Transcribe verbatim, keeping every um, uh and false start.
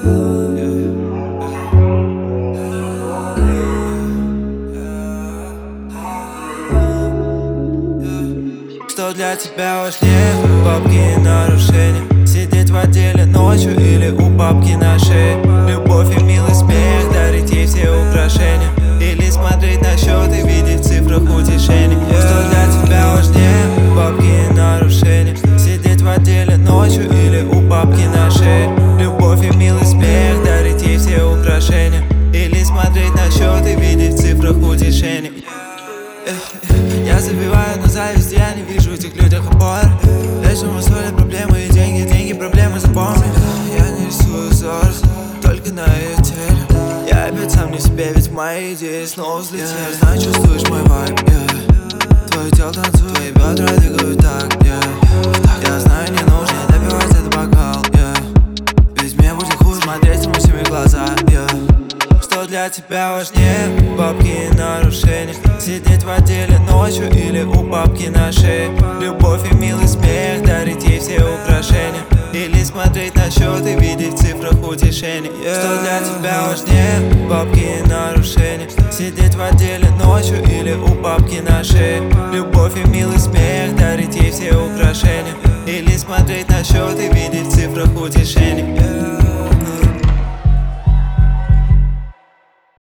Что для тебя важнее, бабки и нарушения? Сидеть в отделе ночью или у бабки на шее? Любовь и милый смех, дарить ей все украшения? Или смотреть на счет и видеть в цифрах утешение? Что для тебя важнее, бабки и нарушения? Сидеть в отделе ночью или у бабки на шее? Любовь и милый смех, дарить ей все украшения? Или смотреть на счет и видеть в цифрах утешение? Я забиваю на зависть, я не вижу в этих людях опоры. Лечим мы соли, проблемы и деньги, деньги, проблемы, запомни. Я не рисую взор, только на ее теле. Я опять сам не себе, ведь мои идеи снова взлетели. Я знаю, чувствуешь мой вайб, yeah. Твое тело танцует, твои бедра двигают так, yeah. Я знаю, не нужно допивать этот бокал, yeah. Ведь мне будет хуже смотреть ему всеми глаза, yeah. Что для тебя важнее, бабки и нарушения? Сидеть в отделе ночью или у бабки на шее? Любовь и милый смех, дарить ей все украшения? Или смотреть на счет и видеть в цифрах утешение? Yeah. Что для тебя важнее, бабки и нарушения? Сидеть в отделе ночью или у бабки на шее? Любовь и милый смех, дарить ей все украшения? Или смотреть на счет и видеть в цифрах утешение?